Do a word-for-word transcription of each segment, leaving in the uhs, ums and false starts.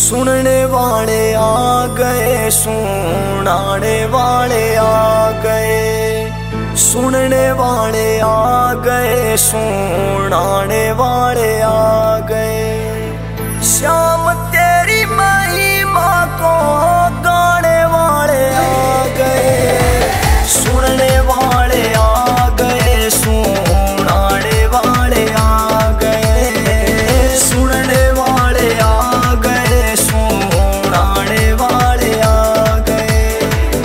सुनने वाले आ गए, सुनाने वाले आ गए। सुनने वाले आ गए, सुनाने वाले आ गए। श्याम तेरी महिमा को गाने वाले आ गए। सुनने वाले आ गए, सुनाने वाले आ गए। सुनने वाले आ गए, सुनाने वाले आ गए।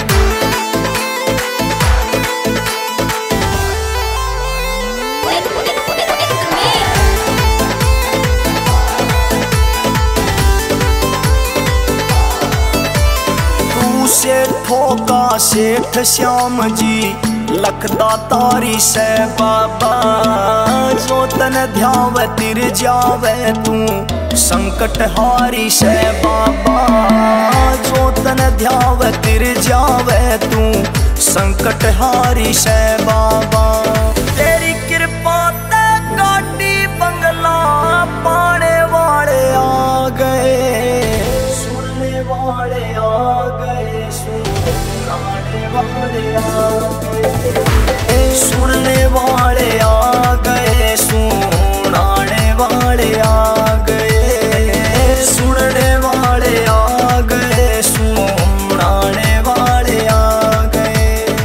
तू सेठों का सेठ श्याम जी, लखदा तारी से बाबा। जो तन ध्याव तिर जावे तू, संकट हारी से बाबा। जो तन ध्याव तिर जावे तू, संकट हारी से बाबा। तेरी कृपा ते गाड़ी बंगला पाने वाले आ गए। सुनने वाले आ गए, सुनाने वाले आ गए। सुनने वाले आ गए, सुनाने वाले आ गए। सुनने वाले आ गए, सुनाने वाले आ गए।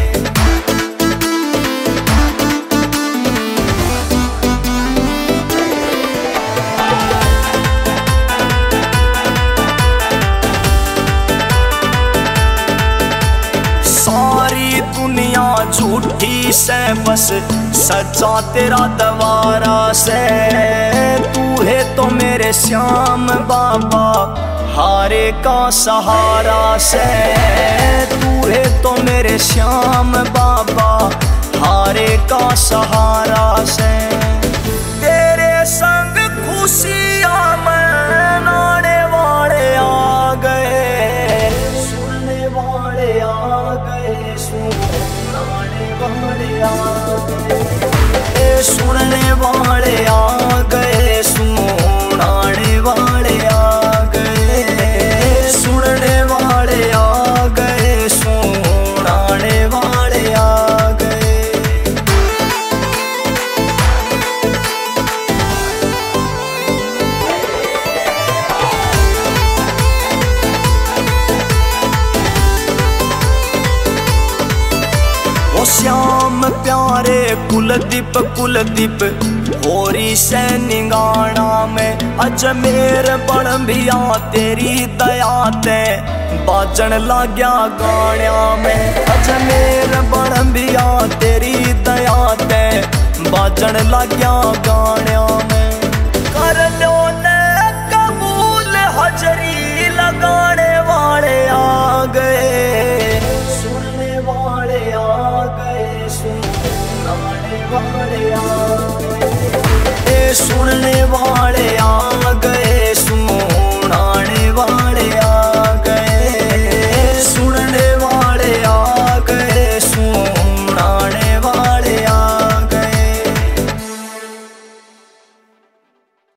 सारी दुनिया झूठी से बस सच्चा तेरा दवारा से। तू है तो मेरे श्याम बाबा, हारे का सहारा से। तू है तो मेरे श्याम बाबा, हारे का सहारा से। तेरे संग खुशियां मनाने वाले आ गए। सुनने वाले आ गए, सुनाने वाले आ गए। सुनने वाले आ गए, सुनाने वाले आ गए। सुनने वाले आ गए, सुनाने वाले आ गए। ओ श्याम प्यारे कुलदीप कुलदीप, होरी से निगाना में अजमेर बन भिया तेरी दया ते। बाजन लाग्या गाण्या में अजमेर बन भिया तेरी दया ते। बाजन लाग्या गाण्या